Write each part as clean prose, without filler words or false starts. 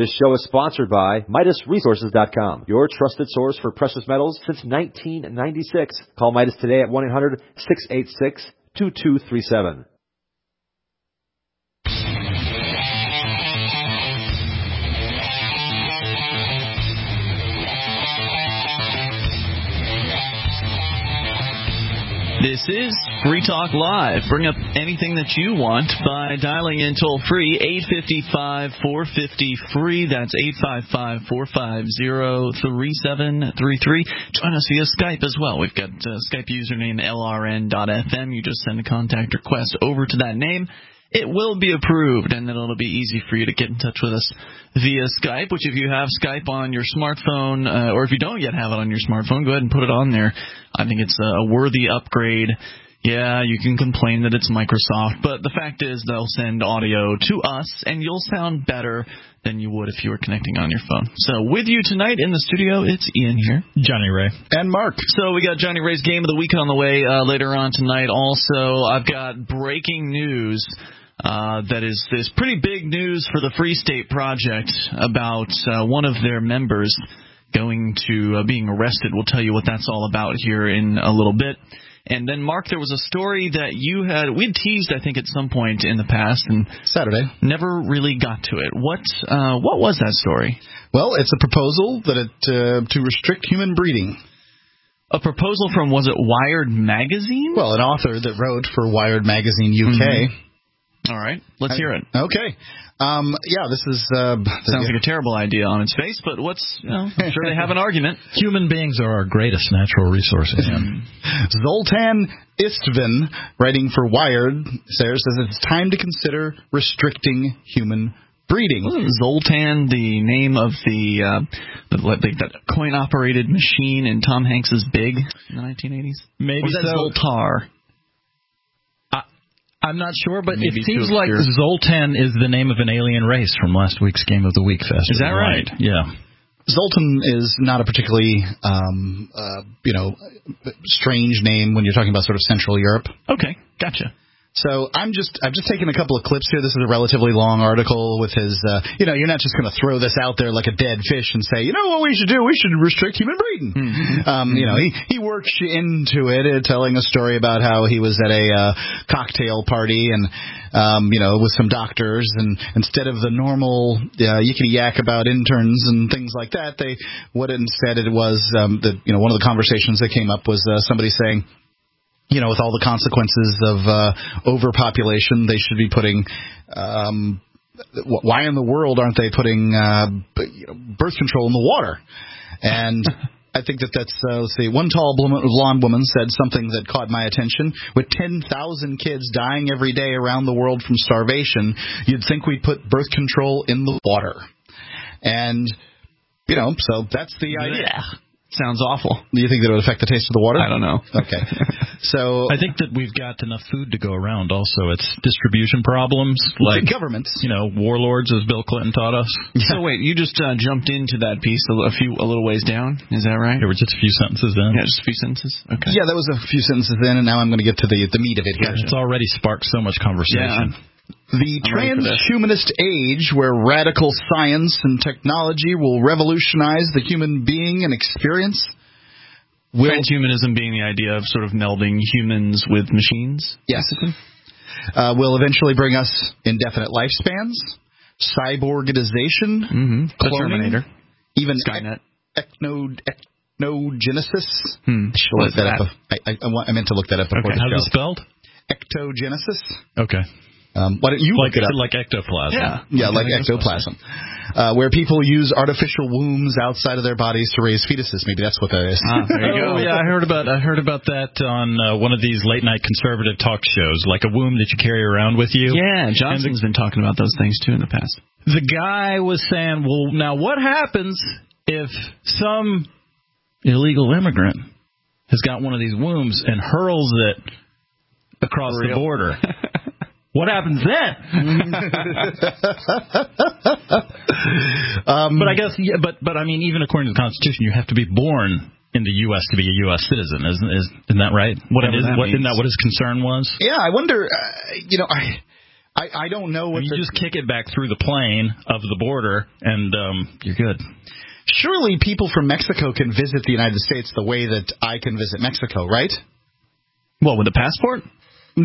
This show is sponsored by MidasResources.com, your trusted source for precious metals since 1996. Call Midas today at 1-800-686-2237. This is Free Talk Live. Bring up anything that you want by dialing in toll-free, 855-450-FREE. That's 855-450-3733. Join us via Skype as well. We've got Skype username LRN.FM. You just send a contact request over to that name. It will be approved, and then it'll be easy for you to get in touch with us via Skype, which if you have Skype on your smartphone, or if you don't yet have it on your smartphone, go ahead and put it on there. I think it's a worthy upgrade. Yeah, you can complain that it's Microsoft, but the fact is they'll send audio to us, and you'll sound better than you would if you were connecting on your phone. So with you tonight in the studio, it's Ian here. Johnny Ray. And Mark. So we got Johnny Ray's Game of the Week on the way later on tonight. Also, I've got breaking news. That is pretty big news for the Free State Project about one of their members going to being arrested. We'll tell you what that's all about here in a little bit. And then, Mark, there was a story that we'd teased, I think, at some point in the past, and Saturday never really got to it. What was that story? Well, it's a proposal that to restrict human breeding. A proposal from, was it Wired Magazine? Well, an author that wrote for Wired Magazine UK. Mm-hmm. All right, let's hear it. Okay. This is... Sounds like a terrible idea on its face, but I'm sure they have an argument. Human beings are our greatest natural resources. Zoltan Istvan, writing for Wired, says it's time to consider restricting human breeding. Wasn't Zoltan the name of that coin-operated machine in Tom Hanks's Big in the 1980s? Maybe or was that Zoltar? I'm not sure, but Maybe it seems like Zoltan is the name of an alien race from last week's Game of the Week festival. Is that right? Yeah. Zoltan is not a particularly, strange name when you're talking about sort of Central Europe. Okay, gotcha. So I've just taken a couple of clips here. This is a relatively long article with his, you're not just going to throw this out there like a dead fish and say, you know what we should do? We should restrict human breeding. Mm-hmm. He works you into it, telling a story about how he was at a cocktail party and, with some doctors, and instead of the normal yickety yak about interns and things like that, one of the conversations that came up was somebody saying, with all the consequences of overpopulation, they should be putting why in the world aren't they putting birth control in the water? And I think that's, one tall blonde woman said something that caught my attention. With 10,000 kids dying every day around the world from starvation, you'd think we'd put birth control in the water. And, so that's the idea. Yeah. Sounds awful. Do you think that it would affect the taste of the water? I don't know. Okay. So I think that we've got enough food to go around also. It's distribution problems, like governments. Warlords, as Bill Clinton taught us. So wait, you just jumped into that piece a little ways down. Is that right? There were just a few sentences in. Yeah, just a few sentences? Okay. Yeah, that was a few sentences in, and now I'm going to get to the meat of it here. It's already sparked so much conversation. Yeah. The transhumanist age, where radical science and technology will revolutionize the human being and experience. Transhumanism being the idea of sort of melding humans with machines? Yes. Will eventually bring us indefinite lifespans, cyborgization, the Terminator, even Skynet. Ectogenesis. What's that? I meant to look that up before the show. How's it spelled? Ectogenesis. Okay. Why don't you look it up? Like ectoplasm. Yeah, like ectoplasm. Where people use artificial wombs outside of their bodies to raise fetuses. Maybe that's what that is. There you go. Yeah, I heard about that on one of these late night conservative talk shows, like a womb that you carry around with you. Yeah, Johnson's been talking about those things too in the past. The guy was saying, well, now what happens if some illegal immigrant has got one of these wombs and hurls it across the border? What happens then? But I guess, but I mean, even according to the Constitution, you have to be born in the U.S. to be a U.S. citizen. Isn't that right? Isn't that what his concern was? Yeah, I wonder. I don't know what you just kick it back through the plane of the border, and you're good. Surely people from Mexico can visit the United States the way that I can visit Mexico, right? Well, with a passport? With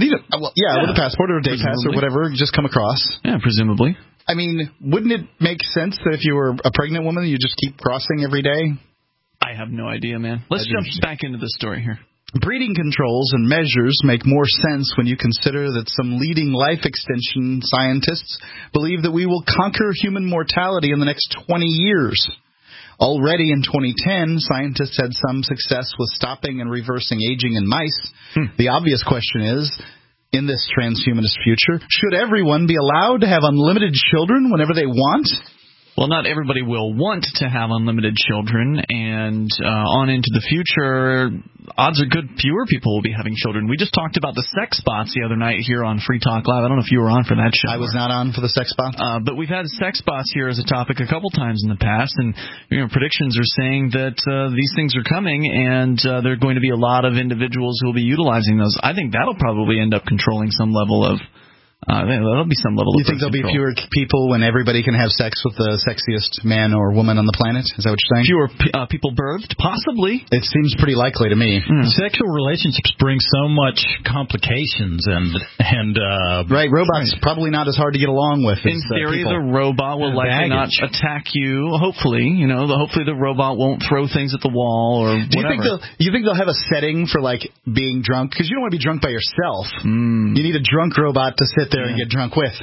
a passport or a day pass or whatever, just come across. Yeah, presumably. I mean, wouldn't it make sense that if you were a pregnant woman, you just keep crossing every day? I have no idea, man. Let's jump back into the story here. Breeding controls and measures make more sense when you consider that some leading life extension scientists believe that we will conquer human mortality in the next 20 years. Already in 2010, scientists had some success with stopping and reversing aging in mice. The obvious question is, in this transhumanist future, should everyone be allowed to have unlimited children whenever they want? Well, not everybody will want to have unlimited children, and on into the future, odds are good fewer people will be having children. We just talked about the sex bots the other night here on Free Talk Live. I don't know if you were on for that show. I was not on for the sex bots. But we've had sex bots here as a topic a couple times in the past, and predictions are saying that these things are coming, and there are going to be a lot of individuals who will be utilizing those. I think that'll probably end up controlling some level of there'll be some level. You think there'll be fewer people when everybody can have sex with the sexiest man or woman on the planet? Is that what you're saying? Fewer people birthed, possibly. It seems pretty likely to me. Sexual relationships bring so much complications and right. Robots probably not as hard to get along with. In theory, the robot will likely not attack you. Hopefully, hopefully the robot won't throw things at the wall or whatever. You think they'll have a setting for like being drunk? Because you don't want to be drunk by yourself. You need a drunk robot to sit there and get drunk with.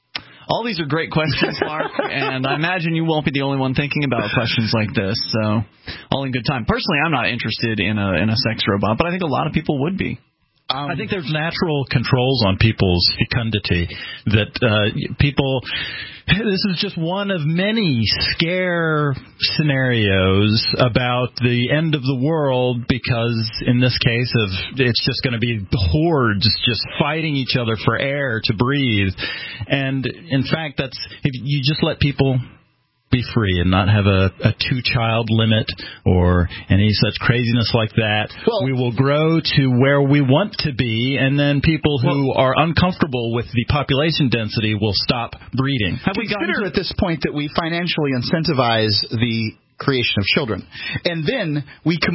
All these are great questions, Mark, and I imagine you won't be the only one thinking about questions like this, so all in good time. Personally, I'm not interested in a sex robot, but I think a lot of people would be. I think there's natural controls on people's fecundity that people. This is just one of many scare scenarios about the end of the world because, in this case, it's just going to be hordes just fighting each other for air to breathe. And, in fact, if you just let people be free and not have a 2-child limit or any such craziness like that. Well, we will grow to where we want to be, and then people who are uncomfortable with the population density will stop breeding. Have we considered at this point that we financially incentivize the creation of children, and then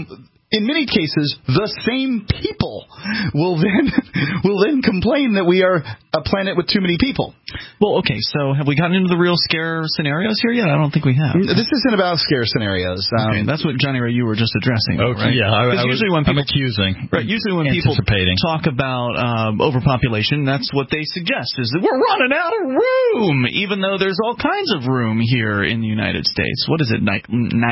in many cases, the same people will then complain that we are a planet with too many people. Well, okay, so have we gotten into the real scare scenarios here yet? I don't think we have. This isn't about scare scenarios. Okay, that's what, Johnny Ray, you were just addressing, okay, right? Yeah, I'm accusing. Right, usually when people talk about overpopulation, that's what they suggest, is that we're running out of room, even though there's all kinds of room here in the United States. What is it, like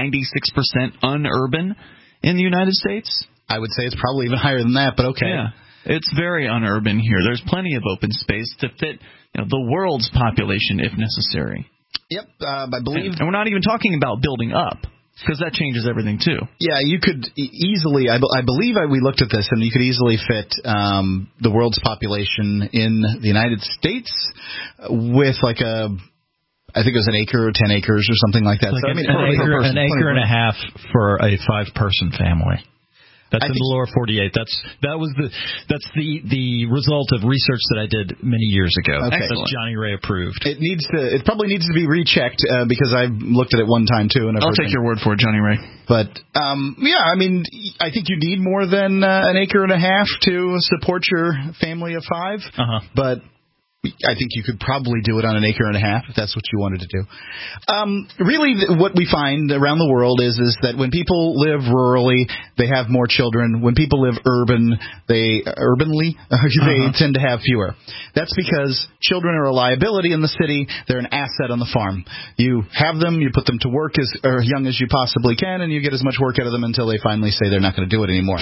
96% unurban? In the United States? I would say it's probably even higher than that, but okay. Yeah, it's very unurban here. There's plenty of open space to fit the world's population if necessary. Yep, I believe. And we're not even talking about building up, because that changes everything too. Yeah, you could easily, I believe we looked at this, and you could easily fit the world's population in the United States with like I think it was an acre or 10 acres or something like that. Like so, an acre and a half for a 5-person family. That's in the lower 48. That's the result of research that I did many years ago. Okay. That's Johnny Ray approved. It probably needs to be rechecked because I've looked at it one time too. And I'll take your word for it, Johnny Ray. But yeah, I mean, I think you need more than an acre and a half to support your family of 5. But I think you could probably do it on an acre and a half if that's what you wanted to do. Really, what we find around the world is that when people live rurally, they have more children. When people live urbanly, they tend to have fewer. That's because children are a liability in the city. They're an asset on the farm. You have them, you put them to work as young as you possibly can, and you get as much work out of them until they finally say they're not going to do it anymore.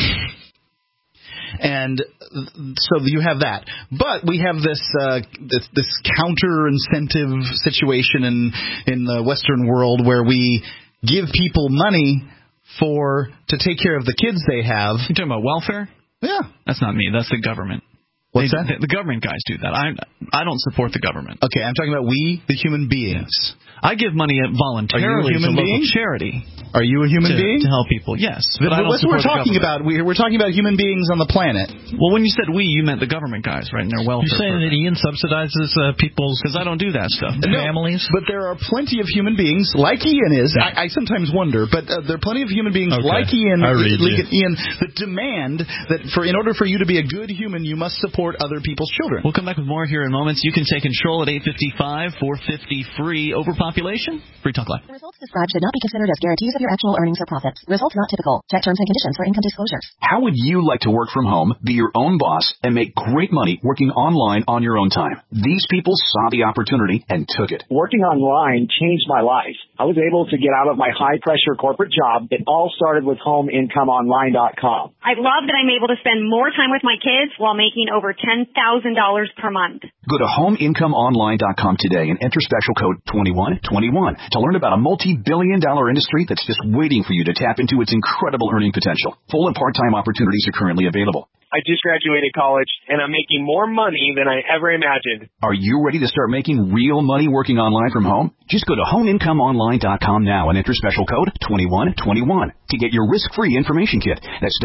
And so you have that, but we have this counter incentive situation in the Western world where we give people money to take care of the kids they have. You talking about welfare? Yeah, that's not me. That's the government. What's that? The government guys do that. I don't support the government. Okay, I'm talking about we, the human beings. I give money voluntarily to local charity. Are you a human being? To help people, yes. But that's what we're talking about. We're talking about human beings on the planet. Well, when you said we, you meant the government guys, right? And their welfare. You're saying that Ian subsidizes people's... Because I don't do that stuff. Families? But there are plenty of human beings, like Ian is. I sometimes wonder, but there are plenty of human beings like Ian that demand that in order for you to be a good human, you must support other people's children. We'll come back with more here in moments. You can take control at 855 450 free. Overpopulation? Free Talk Live. The results described should not be considered as guarantees of your actual earnings or profits. Results not typical. Check terms and conditions for income disclosures. How would you like to work from home, be your own boss, and make great money working online on your own time? These people saw the opportunity and took it. Working online changed my life. I was able to get out of my high-pressure corporate job. It all started with HomeIncomeOnline.com. I love that I'm able to spend more time with my kids while making over $10,000 per month. Go to HomeIncomeOnline.com today and enter special code 2121 to learn about a multi-billion-dollar industry that's just waiting for you to tap into its incredible earning potential. Full and part-time opportunities are currently available. I just graduated college, and I'm making more money than I ever imagined. Are you ready to start making real money working online from home? Just go to HomeIncomeOnline.com now and enter special code 2121 to get your risk-free information kit. That's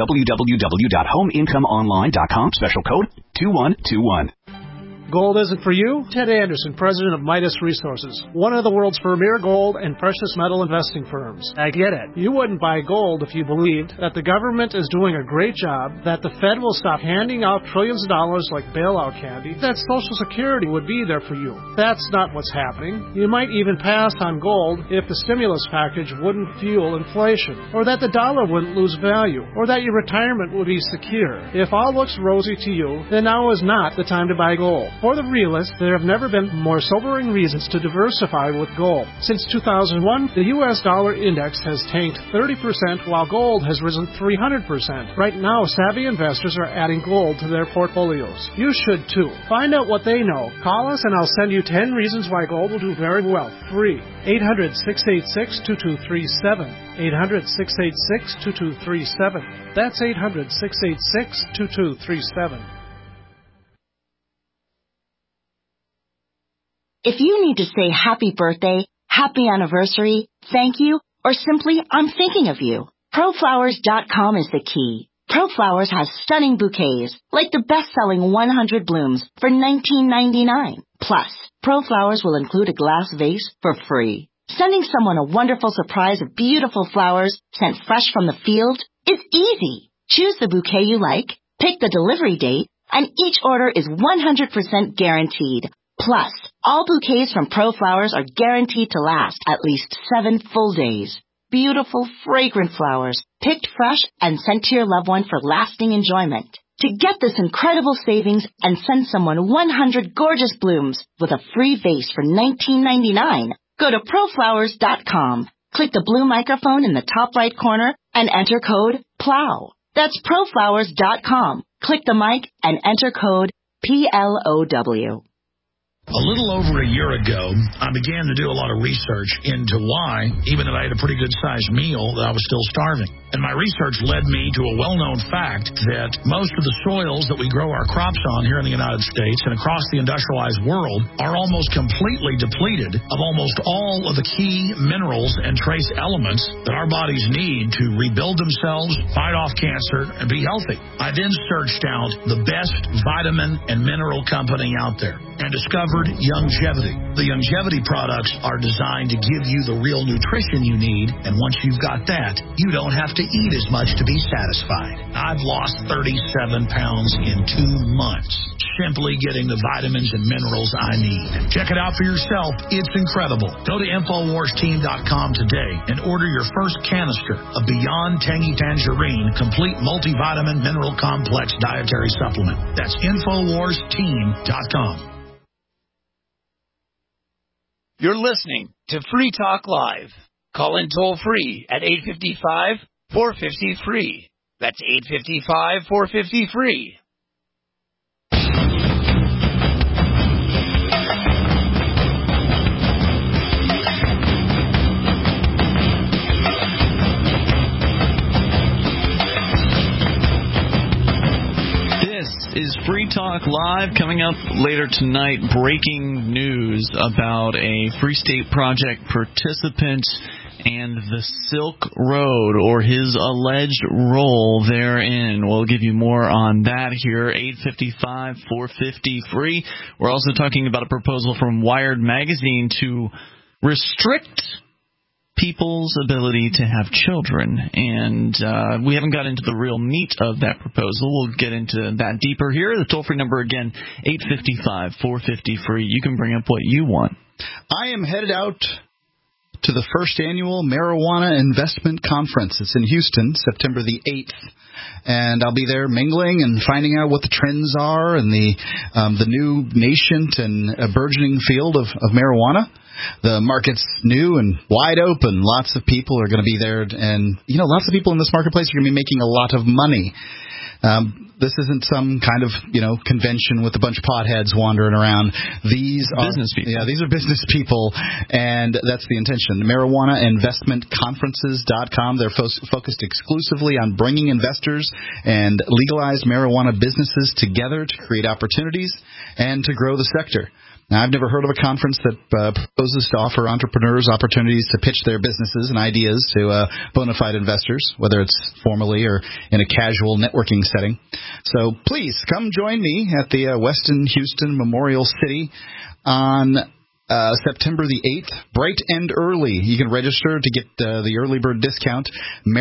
www.HomeIncomeOnline.com, special code 2121. Gold isn't for you? Ted Anderson, president of Midas Resources, one of the world's premier gold and precious metal investing firms. I get it. You wouldn't buy gold if you believed that the government is doing a great job, that the Fed will stop handing out trillions of dollars like bailout candy, that Social Security would be there for you. That's not what's happening. You might even pass on gold if the stimulus package wouldn't fuel inflation, or that the dollar wouldn't lose value, or that your retirement would be secure. If all looks rosy to you, then now is not the time to buy gold. For the realist, there have never been more sobering reasons to diversify with gold. Since 2001, the U.S. dollar index has tanked 30% while gold has risen 300%. Right now, savvy investors are adding gold to their portfolios. You should too. Find out what they know. Call us and I'll send you 10 reasons why gold will do very well. Free. 800-686-2237. 800-686-2237. That's 800-686-2237. If you need to say happy birthday, happy anniversary, thank you, or simply I'm thinking of you, ProFlowers.com is the key. ProFlowers has stunning bouquets, like the best-selling 100 blooms for $19.99. Plus, ProFlowers will include a glass vase for free. Sending someone a wonderful surprise of beautiful flowers sent fresh from the field is easy. Choose the bouquet you like, pick the delivery date, and each order is 100% guaranteed. Plus, all bouquets from ProFlowers are guaranteed to last at least 7 full days. Beautiful, fragrant flowers, picked fresh and sent to your loved one for lasting enjoyment. To get this incredible savings and send someone 100 gorgeous blooms with a free vase for $19.99, go to ProFlowers.com. Click the blue microphone in the top right corner and enter code PLOW. That's ProFlowers.com. Click the mic and enter code PLOW. A little over a year ago, I began to do a lot of research into why, even if I had a pretty good-sized meal, that I was still starving. And my research led me to a well-known fact that most of the soils that we grow our crops on here in the United States and across the industrialized world are almost completely depleted of almost all of the key minerals and trace elements that our bodies need to rebuild themselves, fight off cancer, and be healthy. I then searched out the best vitamin and mineral company out there and discovered Youngevity. The Youngevity products are designed to give you the real nutrition you need, and once you've got that, you don't have to eat as much to be satisfied. I've lost 37 pounds in 2 months, simply getting the vitamins and minerals I need. Check it out for yourself. It's incredible. Go to InfoWarsTeam.com today and order your first canister of Beyond Tangy Tangerine Complete Multivitamin Mineral Complex Dietary Supplement. That's InfoWarsTeam.com. You're listening to Free Talk Live. Call in toll-free at 855-450-FREE. That's 855-450-FREE. This is Free Talk Live coming up later tonight. Breaking news about a Free State Project participant and the Silk Road, or his alleged role therein. We'll give you more on that here. 855-450-FREE. We're also talking about a proposal from Wired Magazine to restrict people's ability to have children, and we haven't got into the real meat of that proposal. We'll get into that deeper here. The toll-free number again, 855-450-FREE. You can bring up what you want. I am headed out to the first annual Marijuana Investment Conference. It's in Houston, September the 8th. And I'll be there mingling and finding out what the trends are and the new nascent and burgeoning field of marijuana. The market's new and wide open. Lots of people are going to be there. And, lots of people in this marketplace are going to be making a lot of money. This isn't some kind of, convention with a bunch of potheads wandering around. These are business people. Yeah, these are business people, and that's the intention. MarijuanaInvestmentConferences.com. They're focused exclusively on bringing investors and legalized marijuana businesses together to create opportunities and to grow the sector. Now, I've never heard of a conference that proposes to offer entrepreneurs opportunities to pitch their businesses and ideas to bona fide investors, whether it's formally or in a casual networking setting. So please come join me at the Westin Houston Memorial City on September the 8th, bright and early. You can register to get the early bird discount.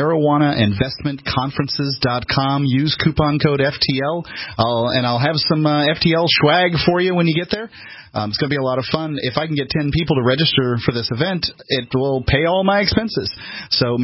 MarijuanaInvestmentConferences.com. Use coupon code FTL. I'll have some FTL swag for you when you get there. It's going to be a lot of fun. If I can get 10 people to register for this event, it will pay all my expenses. So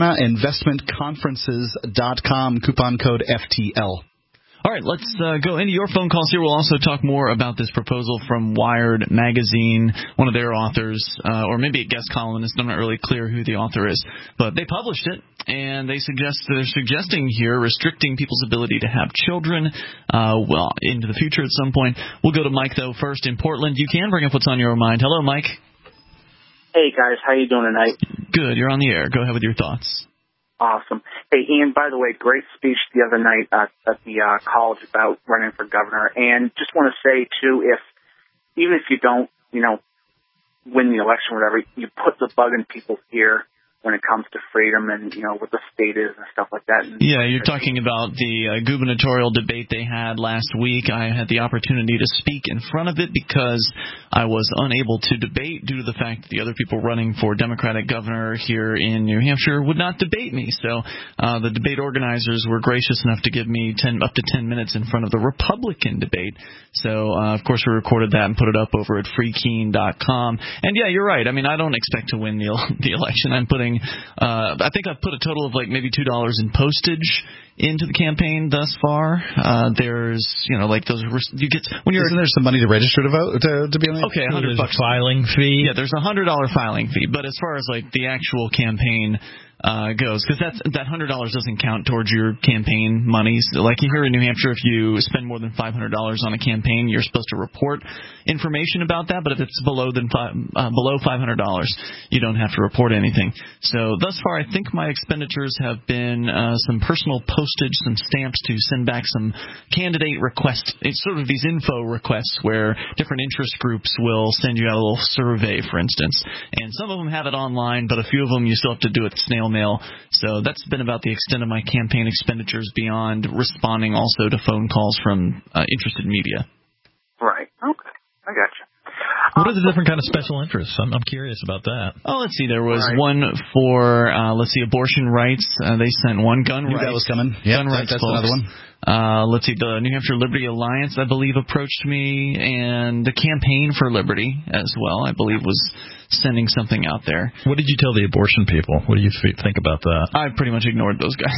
MarijuanaInvestmentConferences.com, coupon code FTL. All right, let's go into your phone calls here. We'll also talk more about this proposal from Wired Magazine, one of their authors, or maybe a guest columnist. I'm not really clear who the author is, but they published it, and they're suggesting here restricting people's ability to have children, into the future at some point. We'll go to Mike, though, first in Portland. You can bring up what's on your mind. Hello, Mike. Hey, guys. How you doing tonight? Good. You're on the air. Go ahead with your thoughts. Awesome. Hey, Ian, by the way, great speech the other night at the college about running for governor. And just want to say, too, even if you don't, win the election or whatever, you put the bug in people's ear when it comes to freedom and, what the state is and stuff like that. And yeah, you're talking about the gubernatorial debate they had last week. I had the opportunity to speak in front of it because I was unable to debate due to the fact that the other people running for Democratic governor here in New Hampshire would not debate me. So the debate organizers were gracious enough to give me up to 10 minutes in front of the Republican debate. So, of course, we recorded that and put it up over at freekeen.com. And, yeah, you're right. I mean, I don't expect to win the election. I'm putting I think I've put a total of maybe $2 in postage into the campaign thus far. There's, those you get when you're. Isn't there some money to register to vote to be on? Okay, $100 filing fee. Yeah, there's a $100 filing fee. But as far as the actual campaign goes, because that $100 doesn't count towards your campaign monies. Like here in New Hampshire, if you spend more than $500 on a campaign, you're supposed to report information about that. But if it's below $500, you don't have to report anything. So thus far, I think my expenditures have been some personal postage, some stamps to send back some candidate requests. It's sort of these info requests where different interest groups will send you out a little survey, for instance. And some of them have it online, but a few of them you still have to do it snail mail. So that's been about the extent of my campaign expenditures beyond responding also to phone calls from interested media. Right. Okay. I got you. What are the different kind of special interests? I'm curious about that. Oh, let's see. There was one for, abortion rights. They sent one. Gun rights. That was coming. Yeah, gun rights. That's another one. Let's see. The New Hampshire Liberty Alliance, I believe, approached me, and the Campaign for Liberty as well, I believe, was sending something out there. What did you tell the abortion people? What do you think about that? I pretty much ignored those guys.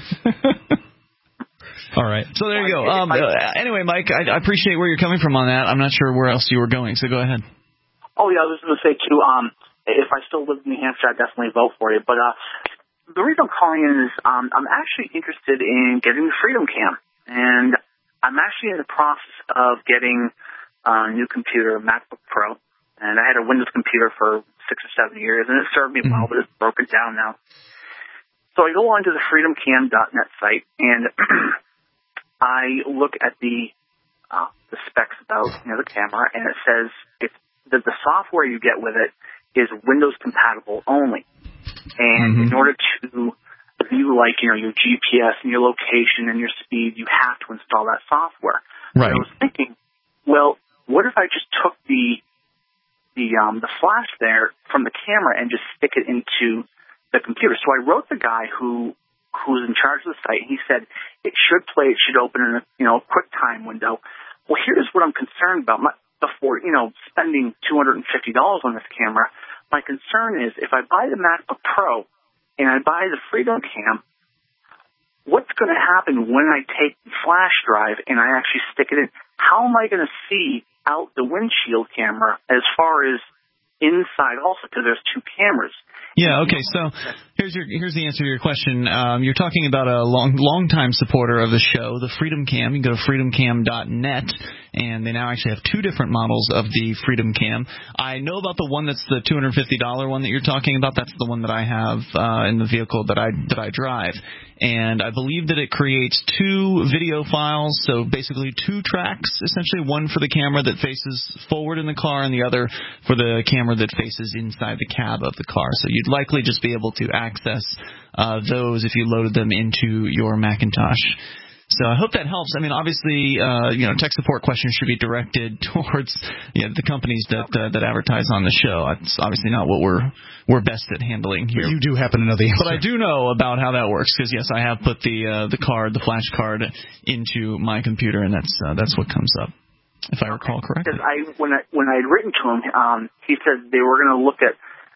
All right. So there you go. Anyway, Mike, I appreciate where you're coming from on that. I'm not sure where else you were going, so go ahead. Oh, yeah, I was going to say, too, if I still lived in New Hampshire, I'd definitely vote for you. But the reason I'm calling in is I'm actually interested in getting the Freedom Cam. And I'm actually in the process of getting a new computer, a MacBook Pro. And I had a Windows computer for 6 or 7 years, and it served me well, but it's broken down now. So I go on to the freedomcam.net site, and I look at the the specs about the camera, and it says that the software you get with it is Windows compatible only. And in order to view your GPS and your location and your speed, you have to install that software. Right. And I was thinking, well, what if I just took the flash there from the camera and just stick it into the computer? So I wrote the guy who's in charge of the site, and he said it should open in a quick time window. Well, here's what I'm concerned about. Before spending $250 on this camera, my concern is if I buy the MacBook Pro and I buy the Freedom Cam, what's going to happen when I take the flash drive and I actually stick it in? How am I going to see out the windshield camera as far as inside also, because there's two cameras? Yeah, okay, so here's the answer to your question. You're talking about a long-time supporter of the show, the Freedom Cam. You can go to freedomcam.net, and they now actually have two different models of the Freedom Cam. I know about the one that's the $250 one that you're talking about. That's the one that I have in the vehicle that I drive. And I believe that it creates two video files, so basically two tracks, essentially one for the camera that faces forward in the car and the other for the camera that faces inside the cab of the car. So you'd likely just be able to access those if you loaded them into your Macintosh. So I hope that helps. I mean, obviously, tech support questions should be directed towards the companies that advertise on the show. It's obviously not what we're best at handling here. But you do happen to know the answer. But I do know about how that works because, yes, I have put the flash card into my computer, and that's what comes up, if I recall correctly. Because when I had written to him, he said they were going to look at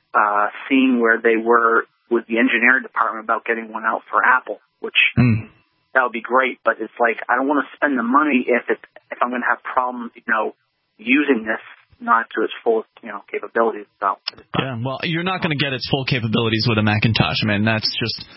seeing where they were with the engineering department about getting one out for Apple, which... That would be great, but it's like I don't want to spend the money if I'm going to have problems, using this not to its full, capabilities. So. Yeah, well, you're not going to get its full capabilities with a Macintosh. I mean, that's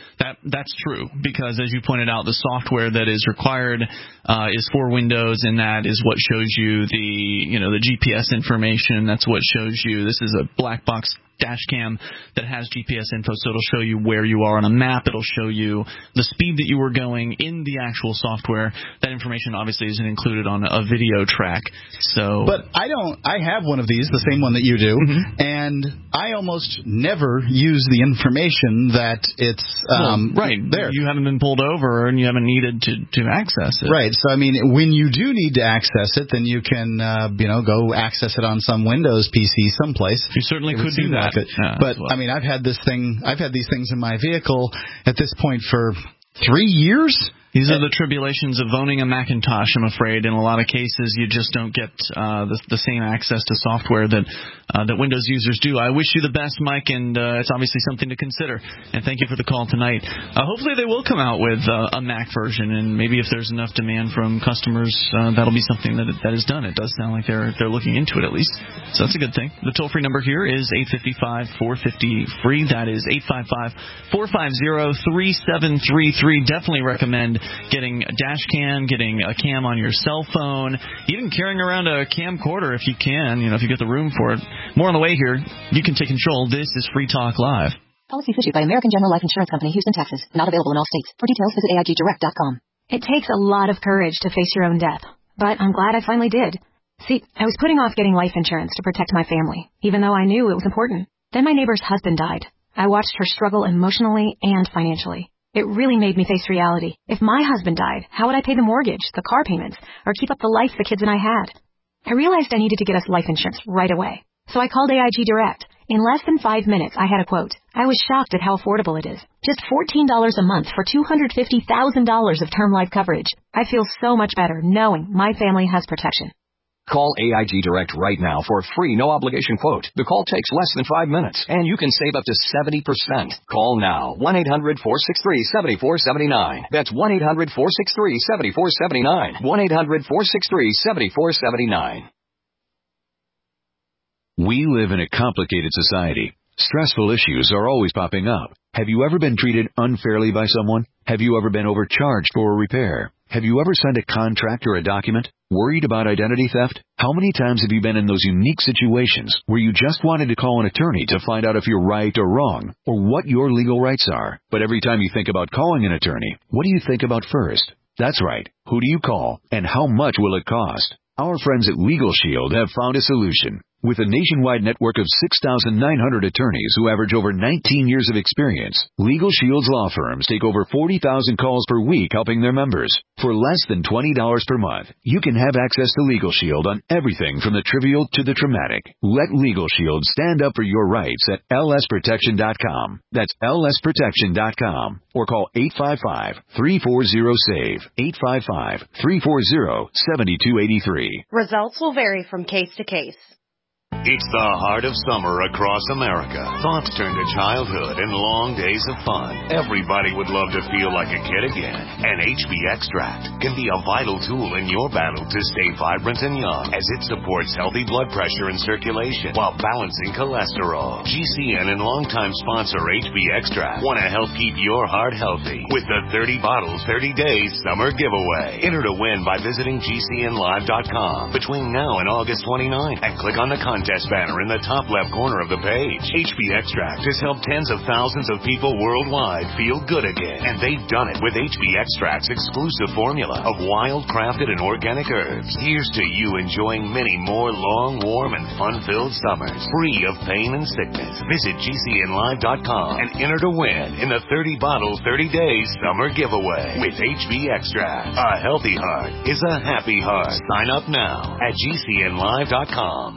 true because, as you pointed out, the software that is required is for Windows, and that is what shows you the GPS information. That's what shows you. This is a black box dash cam that has GPS info, so it'll show you where you are on a map. It'll show you the speed that you were going in the actual software. That information obviously isn't included on a video track. So, but I have one of these, the same one that you do, and I almost never use the information that it's right there. You haven't been pulled over and you haven't needed to access it. Right. So I mean, when you do need to access it, then you can go access it on some Windows PC someplace. You certainly could do that. But I mean, I've had these things in my vehicle at this point for 3 years. These are the tribulations of owning a Macintosh, I'm afraid. In a lot of cases, you just don't get the same access to software that Windows users do. I wish you the best, Mike, and it's obviously something to consider. And thank you for the call tonight. Hopefully they will come out with a Mac version, and maybe if there's enough demand from customers, that'll be something that is done. It does sound like they're looking into it at least. So that's a good thing. The toll-free number here is 855-450-FREE. That is 855-450-3733. Definitely recommend getting a dash cam, getting a cam on your cell phone, even carrying around a camcorder if you can, if you get the room for it. More on the way here. You can take control. This is Free Talk Live. Policies issued by American General Life Insurance Company, Houston, Texas. Not available in all states. For details, visit AIGdirect.com. It takes a lot of courage to face your own death, but I'm glad I finally did. See, I was putting off getting life insurance to protect my family, even though I knew it was important. Then my neighbor's husband died. I watched her struggle emotionally and financially. It really made me face reality. If my husband died, how would I pay the mortgage, the car payments, or keep up the life the kids and I had? I realized I needed to get us life insurance right away. So I called AIG Direct. In less than 5 minutes, I had a quote. I was shocked at how affordable it is. Just $14 a month for $250,000 of term life coverage. I feel so much better knowing my family has protection. Call AIG Direct right now for a free, no-obligation quote. The call takes less than 5 minutes, and you can save up to 70%. Call now. 1-800-463-7479. That's 1-800-463-7479. 1-800-463-7479. We live in a complicated society. Stressful issues are always popping up. Have you ever been treated unfairly by someone? Have you ever been overcharged for a repair? Have you ever signed a contract or a document? Worried about identity theft? How many times have you been in those unique situations where you just wanted to call an attorney to find out if you're right or wrong, or what your legal rights are? But every time you think about calling an attorney, what do you think about first? That's right. Who do you call, and how much will it cost? Our friends at Legal Shield have found a solution. With a nationwide network of 6,900 attorneys who average over 19 years of experience, Legal Shield's law firms take over 40,000 calls per week helping their members. For less than $20 per month, you can have access to Legal Shield on everything from the trivial to the traumatic. Let Legal Shield stand up for your rights at lsprotection.com. That's lsprotection.com. Or call 855-340-SAVE, 855-340-7283. Results will vary from case to case. It's the heart of summer across America. Thoughts turn to childhood and long days of fun. Everybody would love to feel like a kid again. And HB Extract can be a vital tool in your battle to stay vibrant and young, as it supports healthy blood pressure and circulation while balancing cholesterol. GCN and longtime sponsor HB Extract want to help keep your heart healthy with the 30 bottles, 30 days summer giveaway. Enter to win by visiting GCNlive.com between now and August 29 and click on the contest banner in the top left corner of the page. HB Extract has helped tens of thousands of people worldwide feel good again, and they've done it with HB Extract's exclusive formula of wild-crafted and organic herbs. Here's to you enjoying many more long, warm, and fun-filled summers, free of pain and sickness. Visit GCNlive.com and enter to win in the 30 bottles, 30 days summer giveaway with HB Extract. A healthy heart is a happy heart. Sign up now at GCNlive.com.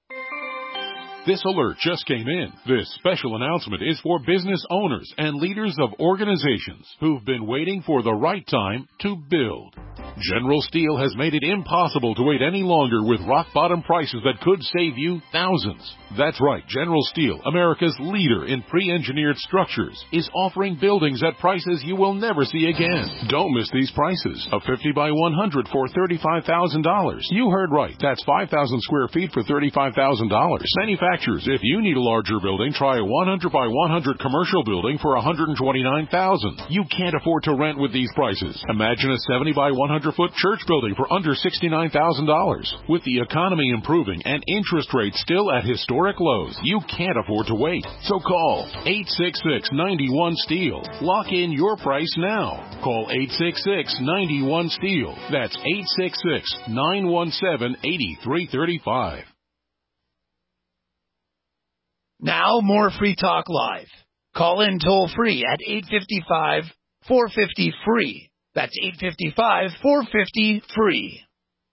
This alert just came in. This special announcement is for business owners and leaders of organizations who've been waiting for the right time to build. General Steel has made it impossible to wait any longer with rock-bottom prices that could save you thousands. That's right, General Steel, America's leader in pre-engineered structures, is offering buildings at prices you will never see again. Don't miss these prices. A 50 by 100 for $35,000. You heard right. That's 5,000 square feet for $35,000. Manufacturers, if you need a larger building, try a 100 by 100 commercial building for $129,000. You can't afford to rent with these prices. Imagine a 70 by 100-foot church building for under $69,000. With the economy improving and interest rates still at historic lows, you can't afford to wait. So call 866-91-STEEL. Lock in your price now. Call 866-91-STEEL. That's 866-917-8335. Now more Free Talk Live. Call in toll free at 855-450-FREE. That's 855-450-FREE.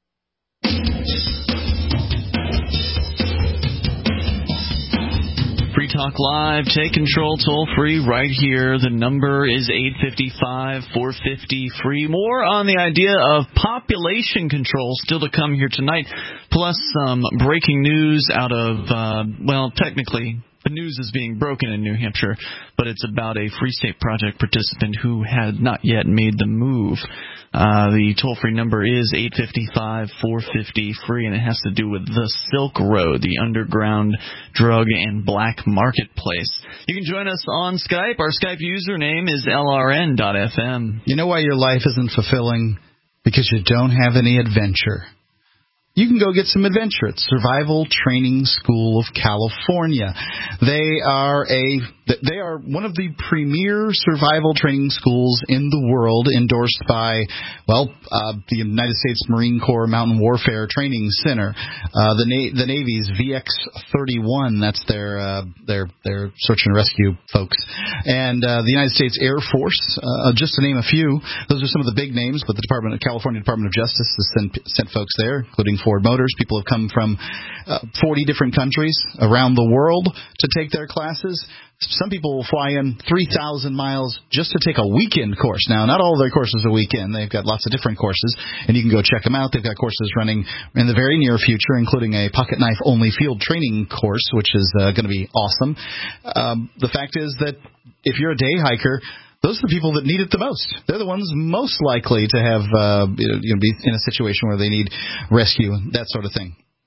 Free Talk Live, take control toll free right here. The number is 855-450-FREE. More on the idea of population control still to come here tonight, plus some breaking news out of, technically the news is being broken in New Hampshire, but it's about a Free State Project participant who had not yet made the move. The toll-free number is 855-450-FREE, and it has to do with the Silk Road, the underground drug and black marketplace. You can join us on Skype. Our Skype username is lrn.fm. You know why your life isn't fulfilling? Because you don't have any adventure. You can go get some adventure at Survival Training School of California. They are one of the premier survival training schools in the world, endorsed by, the United States Marine Corps Mountain Warfare Training Center, the Navy's VX-31. That's their search and rescue folks, and the United States Air Force. Just to name a few, those are some of the big names. But the California Department of Justice has sent folks there, including Ford Motors. People have come from 40 different countries around the world to take their classes. Some people will fly in 3,000 miles just to take a weekend course. Now, not all of their courses are weekend. They've got lots of different courses, and you can go check them out. They've got courses running in the very near future, including a pocket knife only field training course, which is going to be awesome. The fact is that if you're a day hiker, those are the people that need it the most. They're the ones most likely to have be in a situation where they need rescue, that sort of thing.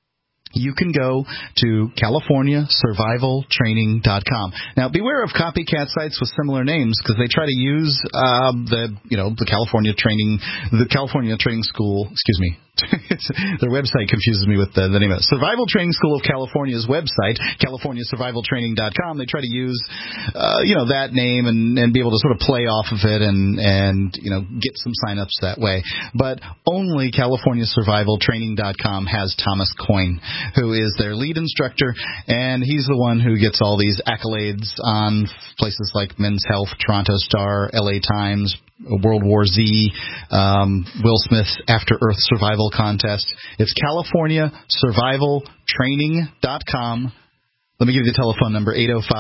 you can go to CaliforniaSurvivalTraining.com. Now, beware of copycat sites with similar names because they try to use the California Training School. Excuse me. Their website confuses me with the name of it. Survival Training School of California's website, CaliforniaSurvivalTraining.com. They try to use that name and be able to sort of play off of it and get some signups that way. But only CaliforniaSurvivalTraining.com has Thomas Coyne, who is their lead instructor, and he's the one who gets all these accolades on places like Men's Health, Toronto Star, LA Times, World War Z, Will Smith's After Earth Survival Contest. It's CaliforniaSurvivalTraining.com. Let me give you the telephone number,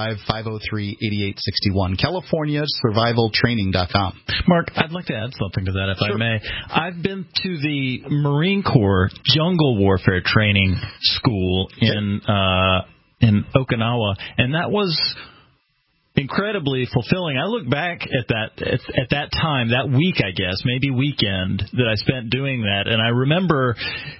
805-503-8861. CaliforniaSurvivalTraining.com. Mark, I'd like to add something to that, if I may. I've been to the Marine Corps Jungle Warfare Training School in Okinawa, and that was incredibly fulfilling. I look back at that time, that week, I guess, maybe weekend that I spent doing that, and I remember,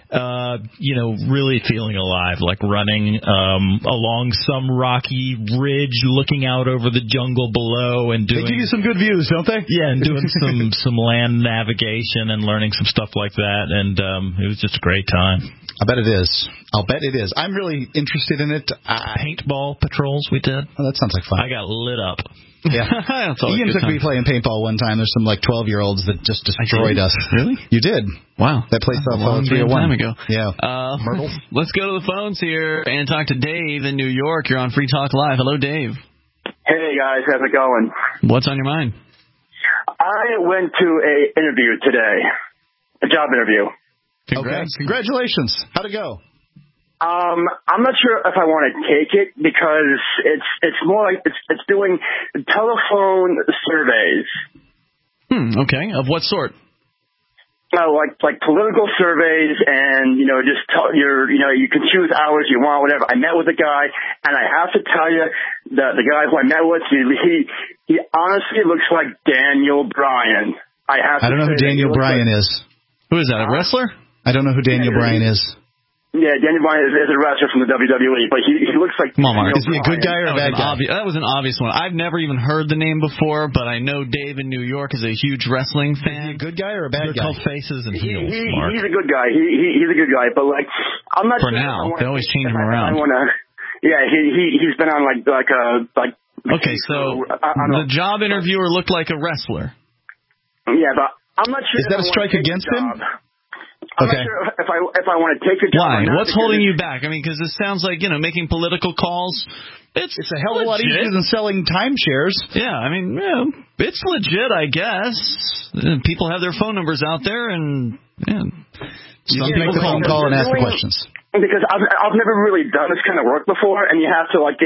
really feeling alive, like running along some rocky ridge, looking out over the jungle below, and doing. They give you some good views, don't they? Yeah, and doing some land navigation and learning some stuff like that, and it was just a great time. I bet it is. I'll bet it is. I'm really interested in it. Paintball patrols we did. Oh, that sounds like fun. I got lit up. Yeah. Ian took me playing paintball one time. There's some 12-year-olds that just destroyed us. Really? You did. Wow. That place off a long 301. time ago. Yeah. Myrtle. Let's go to the phones here and talk to Dave in New York. You're on Free Talk Live. Hello, Dave. Hey, guys. How's it going? What's on your mind? I went to a interview today, a job interview. Okay. Congratulations. How'd it go? I'm not sure if I want to take it because it's more like it's doing telephone surveys. Okay. Of what sort? Like political surveys, and you can choose hours you want, whatever. I met with a guy, and I have to tell you, the guy who I met with, he honestly looks like Daniel Bryan. I don't know who Daniel Bryan is. Who is that? A wrestler? I don't know who Daniel Bryan is. Yeah, Daniel Bryan is a wrestler from the WWE, but he looks like. Come on, Mark. Is he a good guy or a bad guy? That was an obvious one. I've never even heard the name before, but I know Dave in New York is a huge wrestling fan. Is he a good guy or a bad guy? They're called faces and heels, Mark. He's a good guy. He's a good guy, but I'm not for sure. Now, they always change him around. He's been on Okay, so the job interviewer looked like a wrestler. Yeah, but I'm not sure. Is that a strike against him? I'm not sure if I want to take the job. Why? What's holding you back? I mean, because this sounds like making political calls. It's a hell of a lot easier than selling timeshares. Yeah, I mean, it's legit, I guess. People have their phone numbers out there, and some people call and ask the questions. Because I've never really done this kind of work before, and you have to read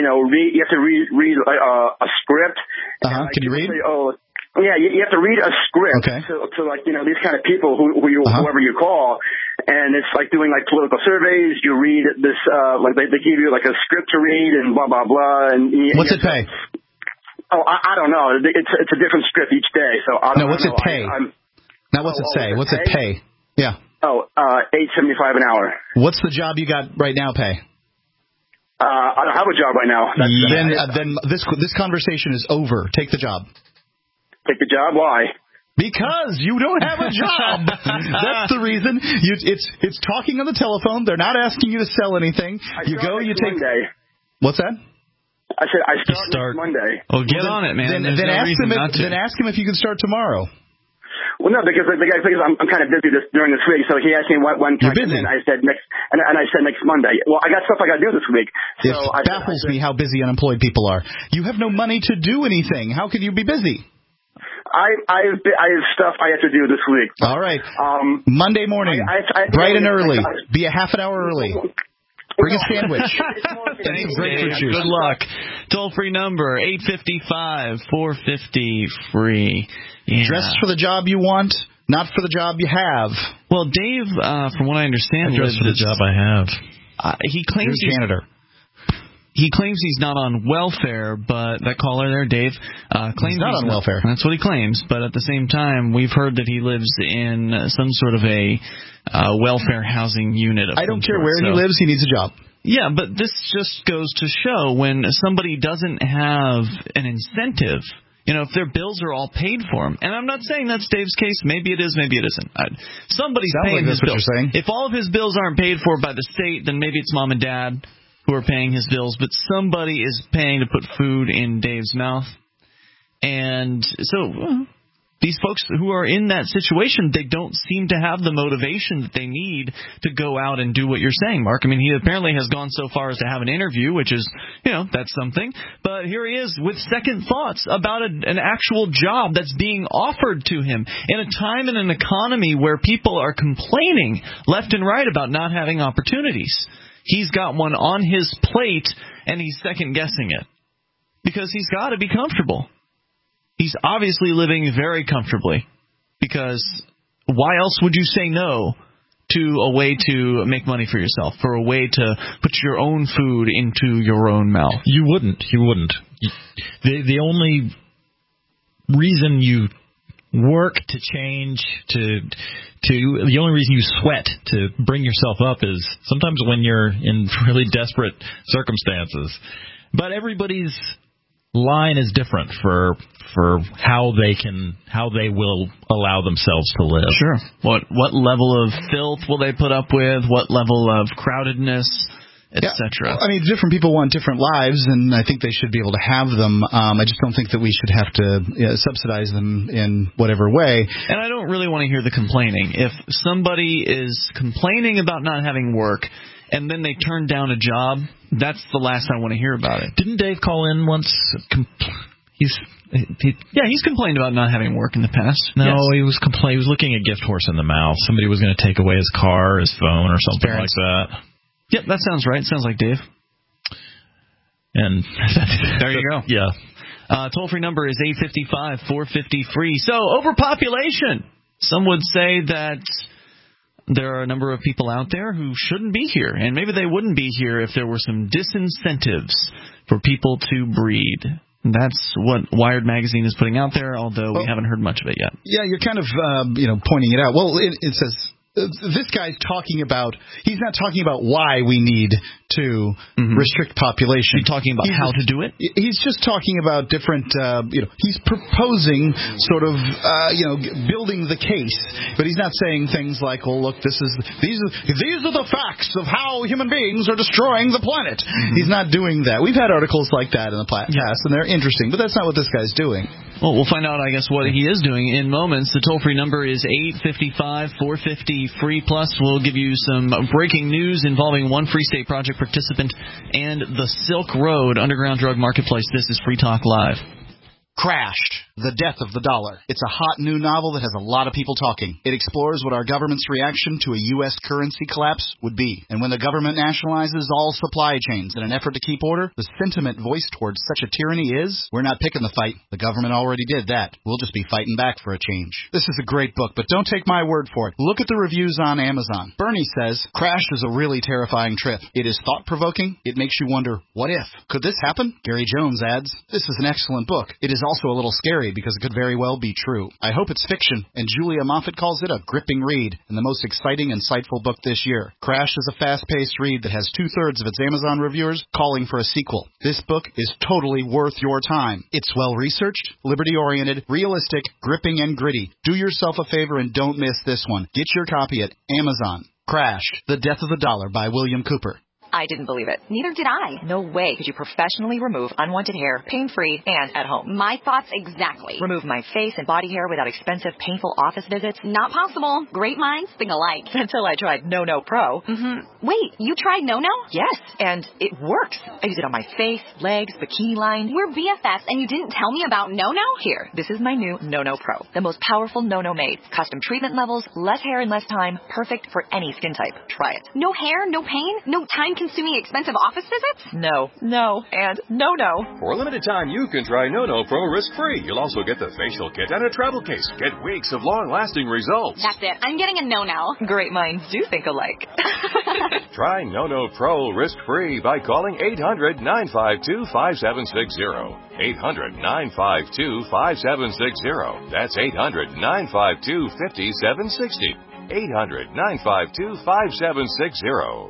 a script. Can you read? Yeah, you have to read a script to these kind of people whoever you call, and it's like doing political surveys. You read this they give you a script to read and blah blah blah. And what's it pay? Oh, I don't know. It's a different script each day, so I don't know. What's it pay? Now what's it say? What's it pay? Yeah. $8.75 an hour. What's the job you got right now pay? I don't have a job right now. Then this conversation is over. Take the job. Take the job? Why? Because you don't have a job. That's the reason. It's talking on the telephone. They're not asking you to sell anything. You take. Monday. What's that? I said I start next Monday. Oh, get on it, man. Then ask him if you can start tomorrow. Well, no, because the guy thinks I'm kind of busy during this week, so he asked me when can I come in. I said next Monday. Well, I got stuff I got to do this week. It baffles me how busy unemployed people are. You have no money to do anything. How could you be busy? I have stuff I have to do this week. All right. Monday morning, bright and early. Be a half an hour early. Bring a sandwich. Thanks, Dave. Good luck. Toll-free number, 855-450-FREE. Yeah. Dress for the job you want, not for the job you have. Well, Dave, from what I understand, dress for the job I have. He claims he's janitor. he claims he's not on welfare, but that caller there, Dave, claims he's not on welfare. That's what he claims, but at the same time, we've heard that he lives in some sort of a welfare housing unit. I don't care where he lives, he needs a job. Yeah, but this just goes to show when somebody doesn't have an incentive, if their bills are all paid for them, and I'm not saying that's Dave's case. Maybe it is, maybe it isn't. Somebody's paying his bills. If all of his bills aren't paid for by the state, then maybe it's mom and dad who are paying his bills, but somebody is paying to put food in Dave's mouth. And so these folks who are in that situation, they don't seem to have the motivation that they need to go out and do what you're saying, Mark. I mean, he apparently has gone so far as to have an interview, which is, that's something. But here he is with second thoughts about an actual job that's being offered to him in a time in an economy where people are complaining left and right about not having opportunities. He's got one on his plate, and he's second-guessing it because he's got to be comfortable. He's obviously living very comfortably because why else would you say no to a way to make money for yourself, for a way to put your own food into your own mouth? You wouldn't. The only reason you work to change, the only reason you sweat to bring yourself up is sometimes when you're in really desperate circumstances. But everybody's line is different for how they will allow themselves to live. Sure. What level of filth will they put up with? What level of crowdedness, etc. I mean, different people want different lives, and I think they should be able to have them. I just don't think that we should have to subsidize them in whatever way. And I don't really want to hear the complaining. If somebody is complaining about not having work and then they turn down a job, that's the last I want to hear about it. Didn't Dave call in once? He's complained about not having work in the past. No, yes. He was looking a gift horse in the mouth. Somebody was going to take away his car, his phone, or something like that. Yep, that sounds right. Sounds like Dave. And there you go. Yeah. Toll-free number is 855-450-FREE. So, overpopulation. Some would say that there are a number of people out there who shouldn't be here, and maybe they wouldn't be here if there were some disincentives for people to breed. That's what Wired Magazine is putting out there, although we haven't heard much of it yet. Yeah, you're kind of pointing it out. Well, it says this guy's talking about, he's not talking about why we need to restrict population. He's talking about how to do it? He's just talking about different, he's proposing sort of, building the case, but he's not saying things like, well, look, these are the facts of how human beings are destroying the planet. He's not doing that. We've had articles like that in the past, and they're interesting, but that's not what this guy's doing. Well, we'll find out, I guess, what he is doing in moments. The toll-free number is 855-450-FREE+. We'll give you some breaking news involving one Free State Project participant and the Silk Road Underground Drug Marketplace. This is Free Talk Live. Crashed. The Death of the Dollar. It's a hot new novel that has a lot of people talking. It explores what our government's reaction to a U.S. currency collapse would be. And when the government nationalizes all supply chains in an effort to keep order, the sentiment voiced towards such a tyranny is, we're not picking the fight. The government already did that. We'll just be fighting back for a change. This is a great book, but don't take my word for it. Look at the reviews on Amazon. Bernie says, Crash is a really terrifying trip. It is thought-provoking. It makes you wonder, what if? Could this happen? Gary Jones adds, this is an excellent book. It is also a little scary because it could very well be true. I hope it's fiction, and Julia Moffat calls it a gripping read and the most exciting and insightful book this year. Crash is a fast-paced read that has 2/3 of its Amazon reviewers calling for a sequel. This book is totally worth your time. It's well-researched, liberty-oriented, realistic, gripping, and gritty. Do yourself a favor and don't miss this one. Get your copy at Amazon. Crash, The Death of the Dollar by William Cooper. I didn't believe it. Neither did I. No way could you professionally remove unwanted hair, pain-free, and at home. My thoughts exactly. Remove my face and body hair without expensive, painful office visits? Not possible. Great minds think alike. Until I tried No Pro. Wait, you tried No? Yes, and it works. I use it on my face, legs, bikini line. We're BFFs, and you didn't tell me about No? Here, this is my new No Pro. The most powerful No made. Custom treatment levels, less hair in less time. Perfect for any skin type. Try it. No hair, no pain, no time time-consuming, expensive office visits? No, and no. For a limited time, you can try NoNo Pro risk-free. You'll also get the facial kit and a travel case. Get weeks of long-lasting results. That's it. I'm getting a no now. Great minds do think alike. Try NoNo Pro risk-free by calling 800-952-5760. 800-952-5760. That's 800-952-5760. 800-952-5760.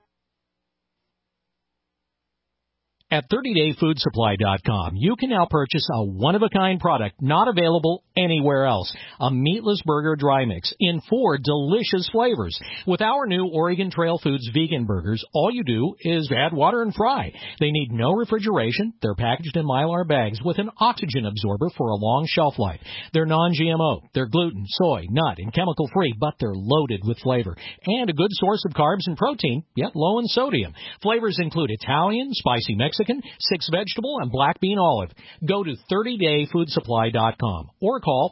At 30dayfoodsupply.com, you can now purchase a one-of-a-kind product not available anywhere else. A meatless burger dry mix in 4 delicious flavors. With our new Oregon Trail Foods vegan burgers, all you do is add water and fry. They need no refrigeration. They're packaged in Mylar bags with an oxygen absorber for a long shelf life. They're non-GMO. They're gluten, soy, nut, and chemical-free, but they're loaded with flavor. And a good source of carbs and protein, yet low in sodium. Flavors include Italian, spicy Mexican, 6 vegetable, and black bean olive. Go to 30dayfoodsupply.com or call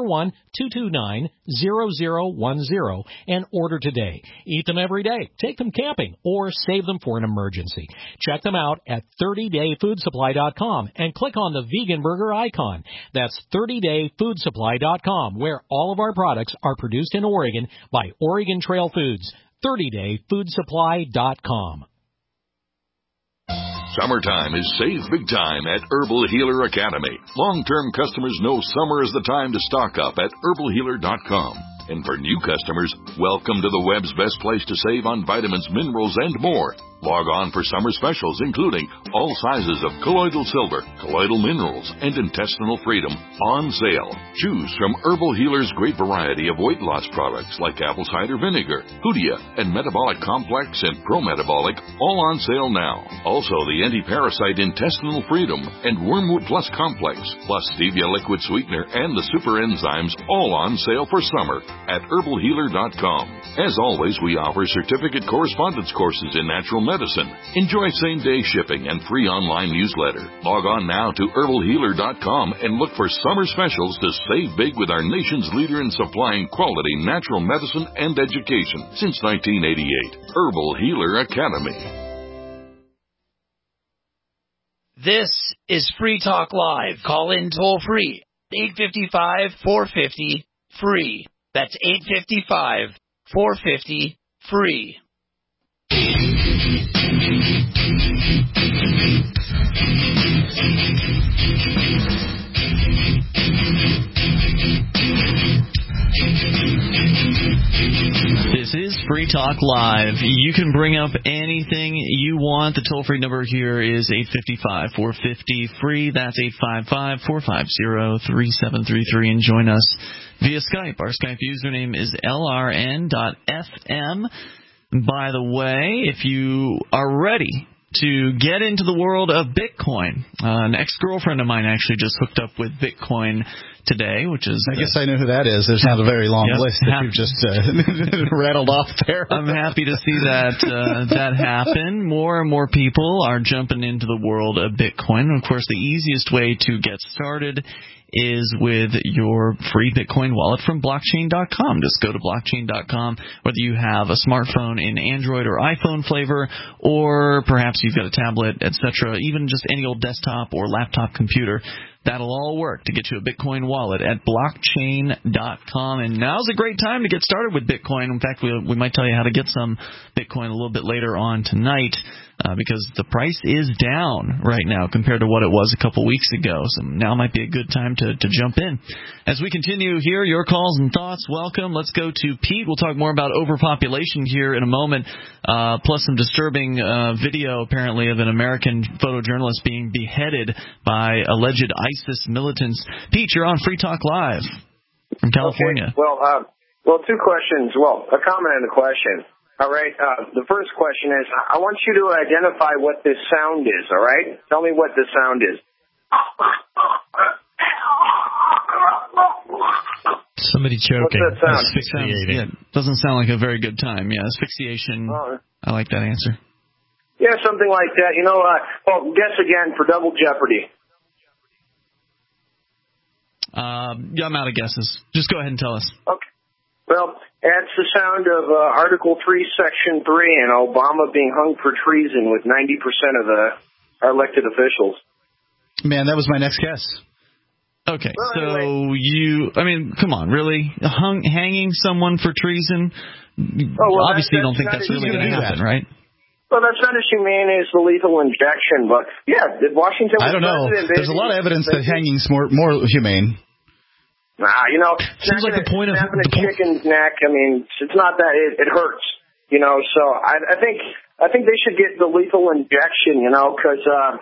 541-229-0010 and order today. Eat them every day, take them camping, or save them for an emergency. Check them out at 30dayfoodsupply.com and click on the vegan burger icon. That's 30dayfoodsupply.com, where all of our products are produced in Oregon by Oregon Trail Foods. 30dayfoodsupply.com. Summertime is save big time at Herbal Healer Academy. Long-term customers know summer is the time to stock up at herbalhealer.com. And for new customers, welcome to the web's best place to save on vitamins, minerals, and more. Log on for summer specials, including all sizes of colloidal silver, colloidal minerals, and intestinal freedom on sale. Choose from Herbal Healer's great variety of weight loss products like apple cider vinegar, Hoodia, and Metabolic Complex and Pro-Metabolic, all on sale now. Also, the anti-parasite intestinal freedom and Wormwood Plus Complex, plus stevia liquid sweetener and the super enzymes, all on sale for summer at herbalhealer.com. As always, we offer certificate correspondence courses in natural medicine. Enjoy same-day shipping and free online newsletter. Log on now to herbalhealer.com and look for summer specials to save big with our nation's leader in supplying quality natural medicine and education since 1988. Herbal Healer Academy. This is Free Talk Live. Call in toll free. 855-450-FREE. That's 855-450-FREE. This is Free Talk Live. You can bring up anything you want. The toll-free number here is 855-450-FREE. That's 855-450-3733. And join us via Skype. Our Skype username is lrn.fm. By the way, if you are ready to get into the world of Bitcoin, an ex-girlfriend of mine actually just hooked up with Bitcoin today, which is... I guess I know who that is. There's not a very long list that you've just rattled off there. I'm happy to see that happen. More and more people are jumping into the world of Bitcoin. And, of course, the easiest way to get started is with your free Bitcoin wallet from blockchain.com. Just go to blockchain.com, whether you have a smartphone in Android or iPhone flavor, or perhaps you've got a tablet, etc., even just any old desktop or laptop computer. That'll all work to get you a Bitcoin wallet at blockchain.com. And now's a great time to get started with Bitcoin. In fact, we might tell you how to get some Bitcoin a little bit later on tonight, because the price is down right now compared to what it was a couple weeks ago. So now might be a good time to jump in. As we continue here, your calls and thoughts, welcome. Let's go to Pete. We'll talk more about overpopulation here in a moment, plus some disturbing video, apparently, of an American photojournalist being beheaded by alleged ISIS militants. Pete, you're on Free Talk Live from California. Okay. Well, two questions. Well, a comment and a question. All right. The first question is, I want you to identify what this sound is. All right. Tell me what this sound is. Somebody choking. What's that sound? Asphyxiating. Yeah, doesn't sound like a very good time. Yeah, asphyxiation. I like that answer. Yeah, something like that. You know, well, guess again for Double Jeopardy. Yeah, I'm out of guesses. Just go ahead and tell us. Okay. Well, That's the sound of Article 3, Section 3, and Obama being hung for treason with 90% of our elected officials. Man, that was my next guess. Okay, come on, really? Hanging someone for treason? Obviously you don't think that's really going to happen, right? Well, that's not as humane as the lethal injection, but yeah, Washington was I don't know. There's a lot of evidence that hanging's more humane. Nah, seems like the point of snapping a chicken's neck. I mean, it's not that it hurts, So I think they should get the lethal injection, because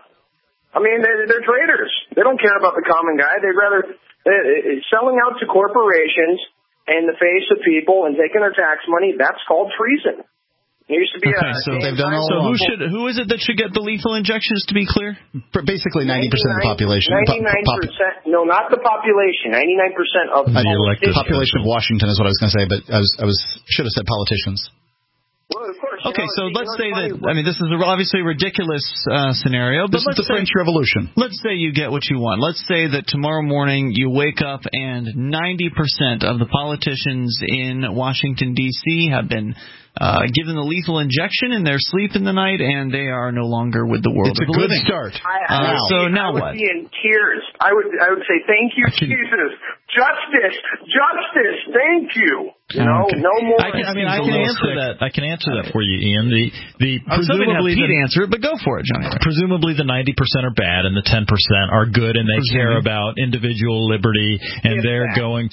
they're traitors. They don't care about the common guy. They'd rather selling out to corporations in the face of people and taking their tax money. That's called treason. It used to be so they've done all along. Who is it that should get the lethal injections, to be clear? Basically 90% of the population. 99%. No, not the population. 99% of the population of Washington is what I was going to say, but I should have said politicians. Well, of course. Okay, so let's say that, this is obviously a ridiculous scenario, but this is the French Revolution. Let's say you get what you want. Let's say that tomorrow morning you wake up and 90% of the politicians in Washington, D.C. have been given the lethal injection in their sleep in the night, and they are no longer with the world. It's a good start. So now what? I would be in tears. I would say, thank you, Jesus. Justice, thank you. No more. I can answer that. I can answer that for you, Ian. Presumably Pete answer it, but go for it, Johnny. Presumably the 90% are bad and the 10% are good, and they care about individual liberty, and they're going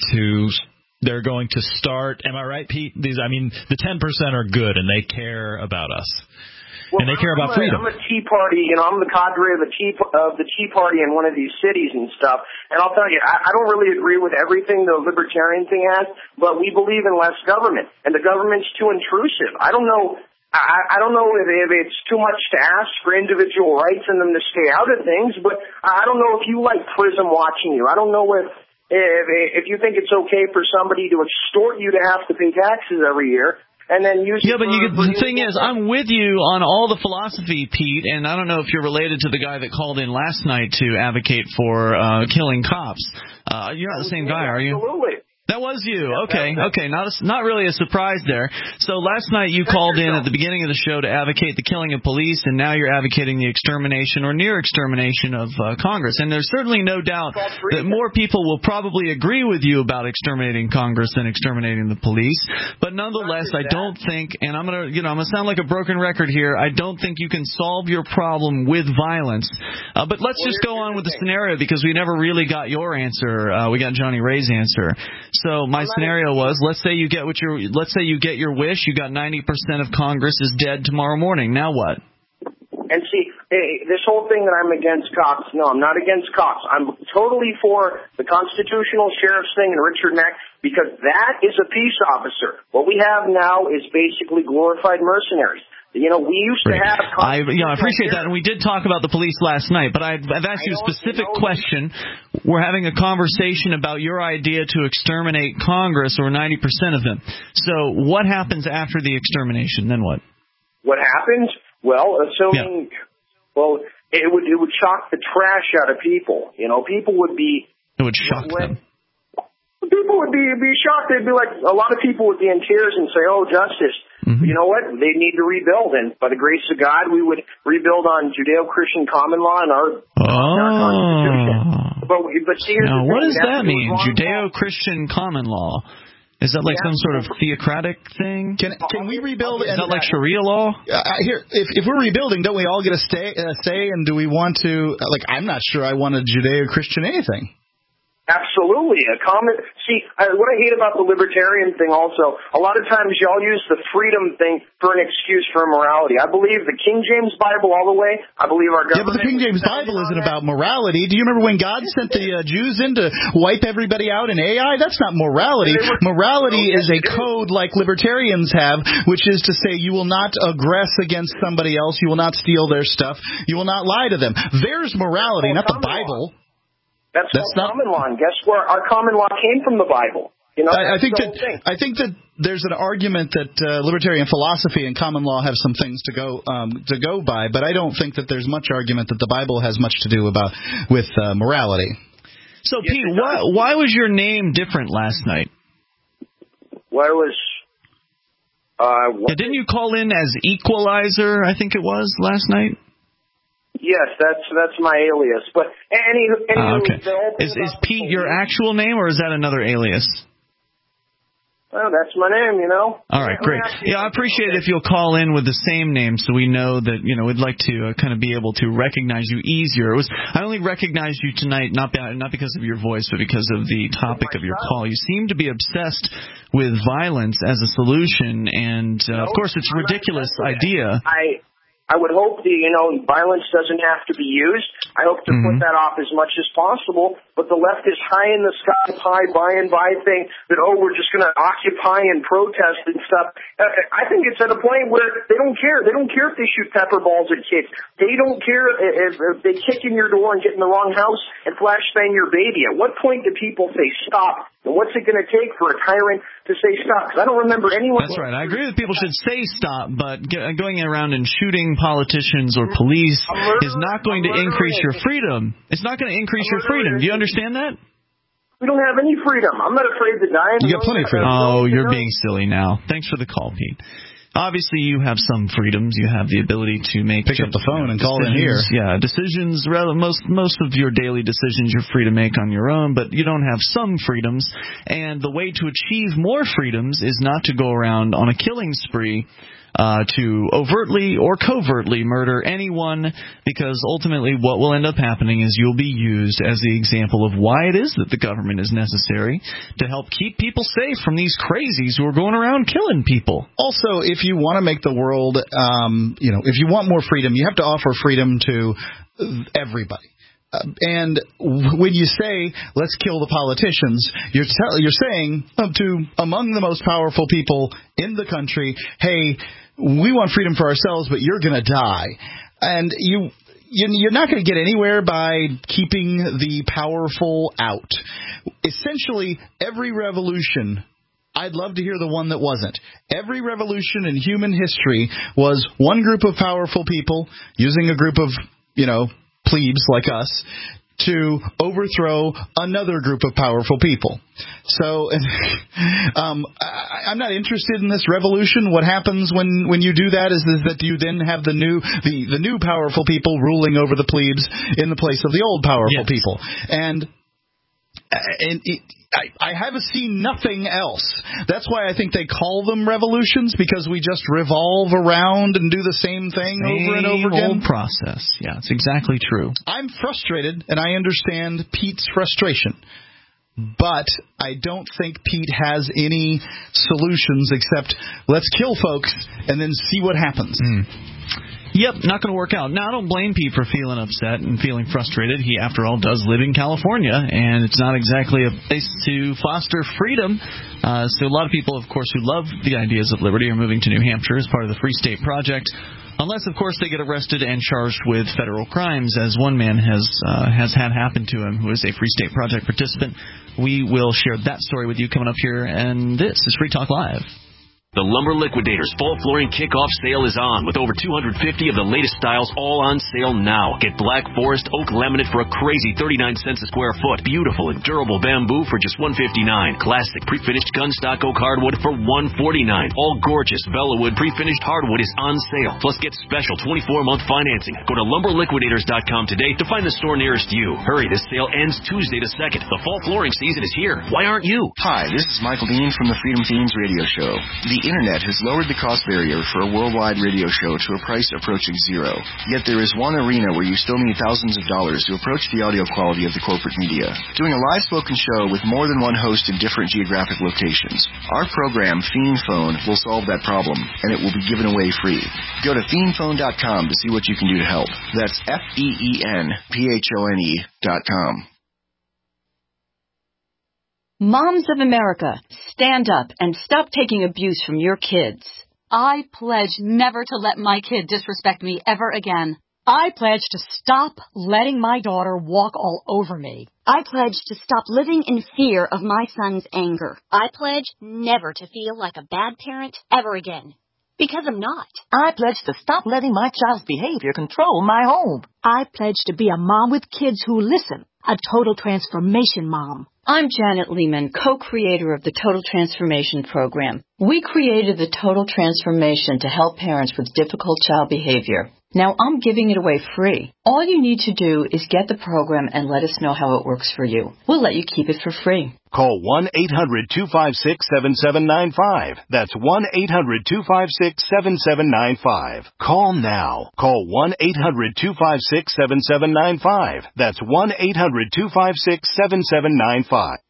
to start. Am I right, Pete? The 10% are good and they care about us. And they care about freedom. I'm a Tea Party, I'm the cadre of the Tea Party in one of these cities and stuff. And I'll tell you, I don't really agree with everything the libertarian thing has, but we believe in less government, and the government's too intrusive. I don't know if it's too much to ask for individual rights and them to stay out of things, but I don't know if you like PRISM watching you. I don't know if you think it's okay for somebody to extort you to have to pay taxes every year. And then use but the thing is, I'm with you on all the philosophy, Pete, and I don't know if you're related to the guy that called in last night to advocate for killing cops. You're not the same guy, are you? Absolutely. That was you. Okay. Not really a surprise there. So last night you called in at the beginning of the show to advocate the killing of police, and now you're advocating the extermination or near extermination of Congress. And there's certainly no doubt that more people will probably agree with you about exterminating Congress than exterminating the police. But nonetheless, I don't think, and I'm gonna sound like a broken record here, I don't think you can solve your problem with violence. But let's just go on with the scenario, because we never really got your answer. We got Johnny Ray's answer. So my scenario was, let's say you get your wish. You got 90% of Congress is dead tomorrow morning. Now what? And see, this whole thing that I'm against cops. No, I'm not against cops. I'm totally for the constitutional sheriff's thing and Richard Mack, because that is a peace officer. What we have now is basically glorified mercenaries. We used to have... I appreciate that, and we did talk about the police last night, but I've asked you a specific question. We're having a conversation about your idea to exterminate Congress, or 90% of them. So what happens after the extermination? Then what? What happens? Well, assuming... Yeah. Well, it would shock the trash out of people. People would be... It would shock them. People would be shocked. They'd be like, a lot of people would be in tears and say, oh, justice. Mm-hmm. You know what? They need to rebuild. And by the grace of God, we would rebuild on Judeo-Christian common law and our Constitution. But see, here's now, what does that mean, Judeo-Christian common law? Is that like some sort of theocratic thing? Can we rebuild? Is that like Sharia law? Here, if we're rebuilding, don't we all get a say? And do we want to? I'm not sure I want a Judeo-Christian anything. Absolutely. What I hate about the libertarian thing also, a lot of times y'all use the freedom thing for an excuse for immorality. I believe the King James Bible all the way. I believe our government... Yeah, but the King James Bible isn't about morality. Do you remember when God sent the Jews in to wipe everybody out in Ai? That's not morality. Morality is a code like libertarians have, which is to say you will not aggress against somebody else. You will not steal their stuff. You will not lie to them. There's morality, not the Bible. That's not common law, and guess where our common law came from? The Bible. I think that there's an argument that libertarian philosophy and common law have some things to go by, but I don't think that there's much argument that the Bible has much to do with morality. So, Pete, why was your name different last night? Well, Didn't you call in as Equalizer, I think it was, last night? Yes, that's my alias. But okay. Is Pete your actual name, or is that another alias? Well, that's my name, you know. All right, great. Yeah, I appreciate it if you'll call in with the same name so we know that, we'd like to kind of be able to recognize you easier. I only recognized you tonight not because of your voice, but because of the topic of your call. You seem to be obsessed with violence as a solution, and, of course, it's a ridiculous idea. I would hope that, violence doesn't have to be used. I hope to put that off as much as possible. But the left is high in the sky pie, by and by thing that, we're just going to occupy and protest and stuff. I think it's at a point where they don't care. They don't care if they shoot pepper balls at kids. They don't care if they kick in your door and get in the wrong house and flashbang your baby. At what point do people say stop? And what's it going to take for a tyrant to say stop? Because I don't remember anyone. That's right. I agree that people should say stop, but going around and shooting politicians or police is not going to increase your freedom. It's not going to increase your freedom. Do you understand that? We don't have any freedom. I'm not afraid to die. You got plenty of freedom. Oh, you're being silly now. Thanks for the call, Pete. Obviously, you have some freedoms. You have the ability to pick up the phone and call in here. Yeah, decisions. Most of your daily decisions you're free to make on your own, but you don't have some freedoms. And the way to achieve more freedoms is not to go around on a killing spree to overtly or covertly murder anyone, because ultimately what will end up happening is you'll be used as the example of why it is that the government is necessary to help keep people safe from these crazies who are going around killing people. Also, if you want to make the world, if you want more freedom, you have to offer freedom to everybody. And when you say, let's kill the politicians, you're saying to among the most powerful people in the country, hey, we want freedom for ourselves, but you're going to die. And you're not going to get anywhere by keeping the powerful out. Essentially, every revolution, I'd love to hear the one that wasn't. Every revolution in human history was one group of powerful people using a group of, plebes like us to overthrow another group of powerful people. So I'm not interested in this revolution. What happens when you do that is that you then have the new powerful people ruling over the plebes in the place of the old powerful people. And I haven't seen nothing else. That's why I think they call them revolutions, because we just revolve around and do the same thing over and over again. Old process. Yeah, it's exactly true. I'm frustrated, and I understand Pete's frustration. But I don't think Pete has any solutions except let's kill folks and then see what happens. Yep, not going to work out. Now, I don't blame Pete for feeling upset and feeling frustrated. He, after all, does live in California, and it's not exactly a place to foster freedom. So a lot of people, of course, who love the ideas of liberty are moving to New Hampshire as part of the Free State Project, unless, of course, they get arrested and charged with federal crimes, as one man has had happen to him who is a Free State Project participant. We will share that story with you coming up here, and this is Free Talk Live. The Lumber Liquidators Fall Flooring Kickoff Sale is on, with over 250 of the latest styles all on sale now. Get Black Forest Oak Laminate for a crazy 39 cents a square foot. Beautiful and durable bamboo for just $159. Classic pre-finished gunstock oak hardwood for $149. All gorgeous Bellawood pre-finished hardwood is on sale. Plus, get special 24-month financing. Go to lumberliquidators.com today to find the store nearest you. Hurry, this sale ends Tuesday the 2nd. The fall flooring season is here. Why aren't you? Hi, this is Michael Dean from the Freedom Fiends radio show. The Internet has lowered the cost barrier for a worldwide radio show to a price approaching zero. Yet there is one arena where you still need thousands of dollars to approach the audio quality of the corporate media. Doing a live spoken show with more than one host in different geographic locations. Our program, Fiend Phone, will solve that problem, and it will be given away free. Go to fiendphone.com to see what you can do to help. That's FEENPHONE.com. Moms of America, stand up and stop taking abuse from your kids. I pledge never to let my kid disrespect me ever again. I pledge to stop letting my daughter walk all over me. I pledge to stop living in fear of my son's anger. I pledge never to feel like a bad parent ever again. Because I'm not. I pledge to stop letting my child's behavior control my home. I pledge to be a mom with kids who listen. a total transformation mom. I'm Janet Lehman, co-creator of the Total Transformation Program. We created the Total Transformation to help parents with difficult child behavior. Now I'm giving it away free. All you need to do is get the program and let us know how it works for you. We'll let you keep it for free. Call 1-800-256-7795. That's 1-800-256-7795. Call now. Call 1-800-256-7795. That's 1-800-256-7795.